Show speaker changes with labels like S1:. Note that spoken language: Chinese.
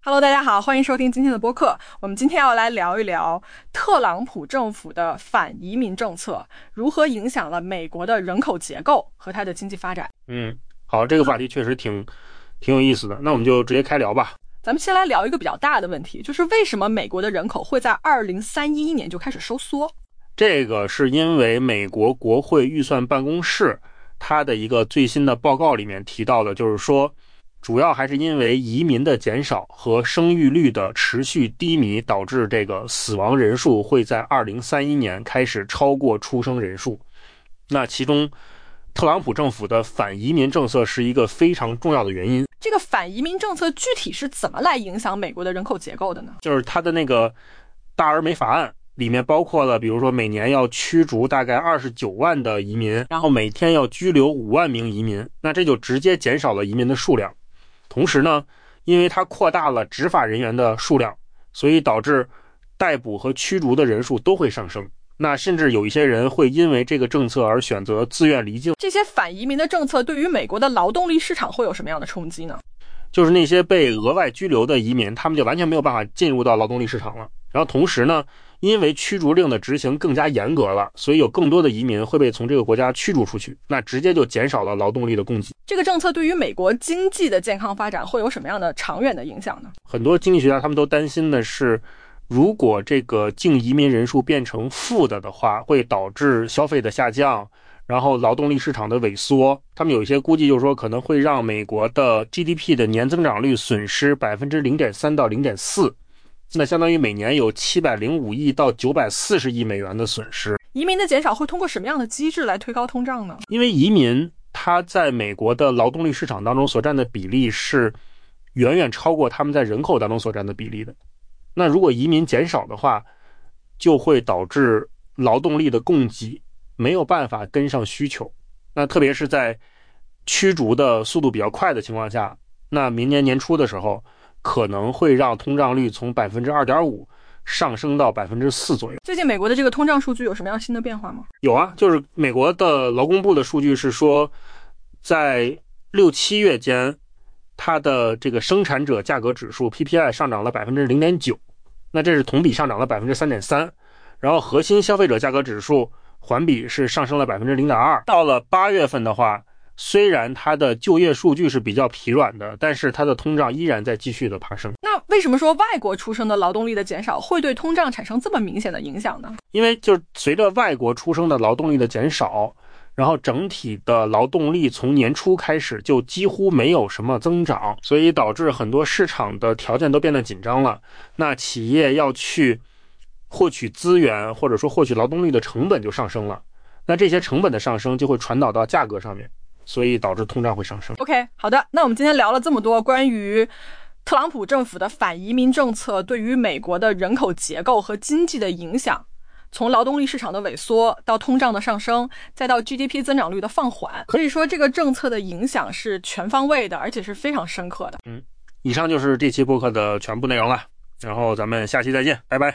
S1: Hello， 大家好，欢迎收听今天的播客。我们今天要来聊一聊特朗普政府的反移民政策如何影响了美国的人口结构和它的经济发展。
S2: 好，这个话题确实挺有意思的，那我们就直接开聊吧。
S1: 咱们先来聊一个比较大的问题，就是为什么美国的人口会在2031年就开始收缩？
S2: 这个是因为美国国会预算办公室它的一个最新的报告里面提到的，就是说主要还是因为移民的减少和生育率的持续低迷，导致这个死亡人数会在2031年开始超过出生人数。那其中特朗普政府的反移民政策是一个非常重要的原因。
S1: 这个反移民政策具体是怎么来影响美国的人口结构的呢？
S2: 就是它的那个大而美法案里面包括了，比如说每年要驱逐大概29万的移民，然后每天要拘留5万名移民，那这就直接减少了移民的数量。同时呢，因为它扩大了执法人员的数量，所以导致逮捕和驱逐的人数都会上升。那甚至有一些人会因为这个政策而选择自愿离境。
S1: 这些反移民的政策对于美国的劳动力市场会有什么样的冲击呢？
S2: 就是那些被额外拘留的移民，他们就完全没有办法进入到劳动力市场了。然后同时呢，因为驱逐令的执行更加严格了，所以有更多的移民会被从这个国家驱逐出去，那直接就减少了劳动力的供给。
S1: 这个政策对于美国经济的健康发展会有什么样的长远的影响呢？
S2: 很多经济学家他们都担心的是，如果这个净移民人数变成负的话，会导致消费的下降，然后劳动力市场的萎缩。他们有一些估计就是说，可能会让美国的 GDP 的年增长率损失 0.3% 到 0.4%， 那相当于每年有705亿到940亿美元的损失。
S1: 移民的减少会通过什么样的机制来推高通胀呢？
S2: 因为移民它在美国的劳动力市场当中所占的比例是远远超过他们在人口当中所占的比例的。那如果移民减少的话，就会导致劳动力的供给没有办法跟上需求。那特别是在驱逐的速度比较快的情况下，那明年年初的时候可能会让通胀率从 2.5% 上升到 4% 左右。
S1: 最近美国的这个通胀数据有什么样新的变化吗？
S2: 有啊，就是美国的劳工部的数据是说，在6、7月间，它的这个生产者价格指数 PPI 上涨了 0.9%， 那这是同比上涨了 3.3%， 然后核心消费者价格指数环比是上升了 0.2%。 到了8月份的话，虽然它的就业数据是比较疲软的，但是它的通胀依然在继续的爬升。
S1: 那为什么说外国出生的劳动力的减少会对通胀产生这么明显的影响呢？
S2: 因为就是随着外国出生的劳动力的减少，然后整体的劳动力从年初开始就几乎没有什么增长，所以导致很多市场的条件都变得紧张了。那企业要去获取资源或者说获取劳动力的成本就上升了，那这些成本的上升就会传导到价格上面，所以导致通胀会上升。
S1: OK， 好的，那我们今天聊了这么多关于特朗普政府的反移民政策对于美国的人口结构和经济的影响，从劳动力市场的萎缩到通胀的上升，再到 GDP 增长率的放缓，可以说这个政策的影响是全方位的，而且是非常深刻的。
S2: 以上就是这期播客的全部内容了，然后咱们下期再见，拜拜。